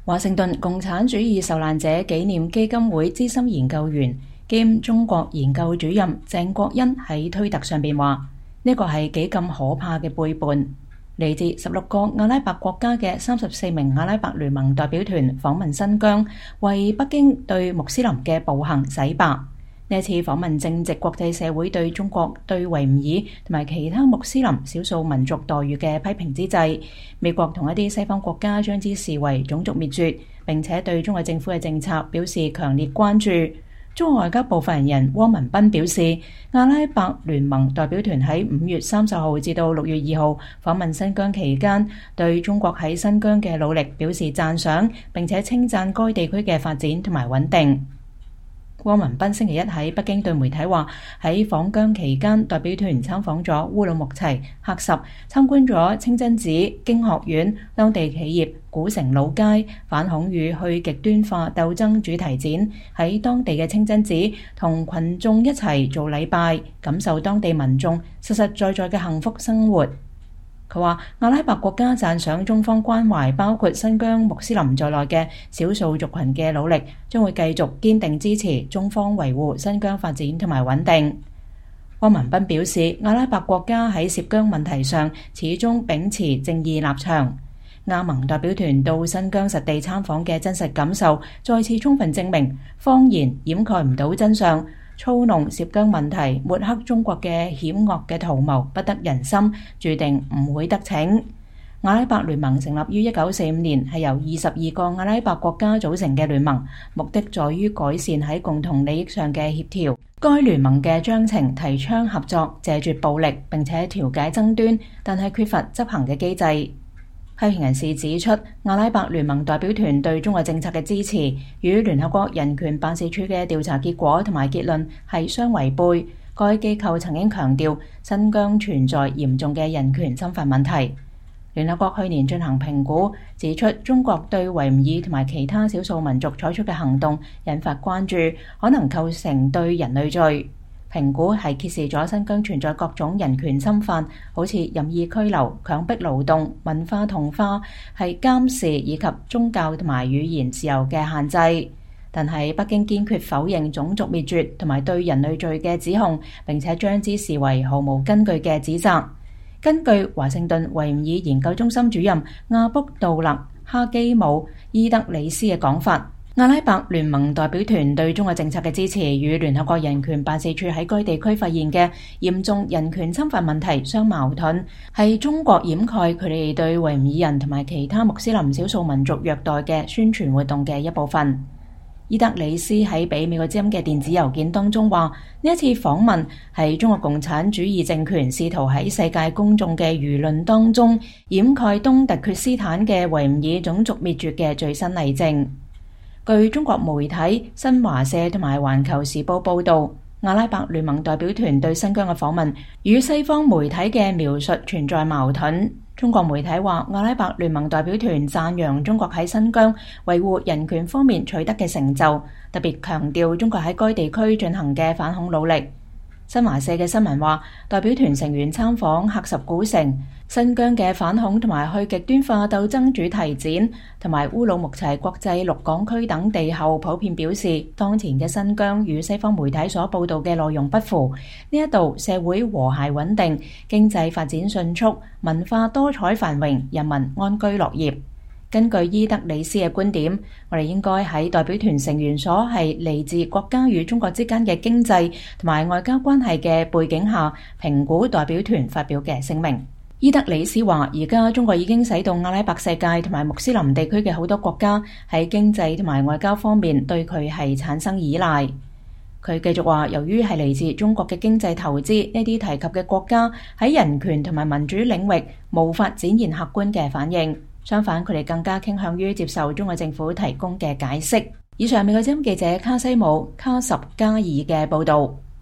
華盛頓共產主義受難者紀念基金會資深研究員兼中國研究主任鄭國恩喺推特上邊話：呢個係幾咁可怕嘅背叛！嚟自16個阿拉伯國家嘅34名阿拉伯聯盟代表團訪問新疆，為北京對穆斯林嘅暴行洗白。呢次訪問正值國際社會對中國對維吾爾同埋其他穆斯林少數民族待遇嘅批評之際，美國同一啲西方國家將之視為種族滅絕，並且對中國政府嘅政策表示強烈關注。中國外交部發言人汪文斌表示，阿拉伯聯盟代表團喺5月30號至到6月2號訪問新疆期間，對中國喺新疆嘅努力表示讚賞，並且稱讚該地區嘅發展同埋穩定。汪文斌星期一喺北京對媒體話，喺訪疆期間，代表團參訪咗烏魯木齊、喀什，參觀咗清真寺、經學院、當地企業、古城老街、反恐與去極端化鬥爭主題展，喺當地嘅清真寺同群眾一齊做禮拜，感受當地民眾實實在在嘅幸福生活。佢話阿拉伯國家讚賞中方關懷包括新疆穆斯林在內嘅少數族群嘅努力，將會繼續堅定支持中方維護新疆發展同埋穩定。汪文斌表示，阿拉伯國家喺涉疆問題上始終秉持正義立場。亞盟代表團到新疆實地參訪嘅真實感受，再次充分證明謊言掩蓋唔到真相。操弄涉疆問題、抹黑中國嘅險惡嘅圖謀不得人心，注定唔會得逞。阿拉伯聯盟成立於1945年，係由22個阿拉伯國家組成嘅聯盟，目的在於改善喺共同利益上嘅協調。該聯盟嘅章程提倡合作、謝絕暴力，並且調解爭端，但係缺乏執行嘅機制。批評人士指出，阿拉伯聯盟代表團對中國政策嘅支持與聯合國人權辦事處嘅調查結果同埋結論係相違背。該機構曾經強調新疆存在嚴重嘅人權侵犯問題。聯合國去年進行評估，指出中國對維吾爾同埋其他少數民族採取嘅行動引發關注，可能構成對人類罪。評估係揭示咗新疆存在各種人權侵犯，好似任意拘留、強迫勞動、文化同化、係監視以及宗教同埋語言自由嘅限制。但係北京堅決否認種族滅絕同埋對人類罪嘅指控，並且將之視為毫無根據嘅指責。根據華盛頓維吾爾研究中心主任阿卜杜勒哈基姆伊德里斯嘅講法，阿拉伯聯盟代表團對中國政策嘅支持與聯合國人權辦事處喺該地區發現嘅嚴重人權侵犯問題相矛盾，係中國掩蓋佢哋對維吾爾人同埋其他穆斯林少數民族虐待嘅宣傳活動嘅一部分。伊德里斯喺俾美國之音嘅電子郵件當中話，呢一次訪問係中國共產主義政權試圖喺世界公眾嘅輿論當中掩蓋東突厥斯坦嘅維吾爾種族滅絕嘅最新例證。據中國媒體新華社同埋環球時報報導，阿拉伯聯盟代表團對新疆嘅訪問與西方媒體嘅描述存在矛盾。中國媒體話，阿拉伯聯盟代表團讚揚中國喺新疆維護人權方面取得嘅成就，特別強調中國喺該地區進行嘅反恐努力。新華社嘅新聞話，代表團成員參訪喀什古城、新疆嘅反恐同埋去極端化鬥爭主題展同埋烏魯木齊國際陸港區等地後，普遍表示當前嘅新疆與西方媒體所報導嘅內容不符。呢一度社會和諧穩定，經濟發展迅速，文化多彩繁榮，人民安居樂業。根據伊德里斯嘅觀點，我哋應該喺代表團成員所係嚟自國家與中國之間嘅經濟同埋外交關係嘅背景下，評估代表團發表嘅聲明。伊德里斯話，而家中國已經使到阿拉伯世界同埋穆斯林地區嘅好多國家喺經濟同埋外交方面對佢係產生依賴。佢繼續話，由於係嚟自中國嘅經濟投資，呢啲提及嘅國家喺人權同埋民主領域無法展現客觀嘅反應。相反，佢哋更加傾向於接受中國政府提供嘅解釋。以上美國之音記者卡西姆卡什加爾嘅報導。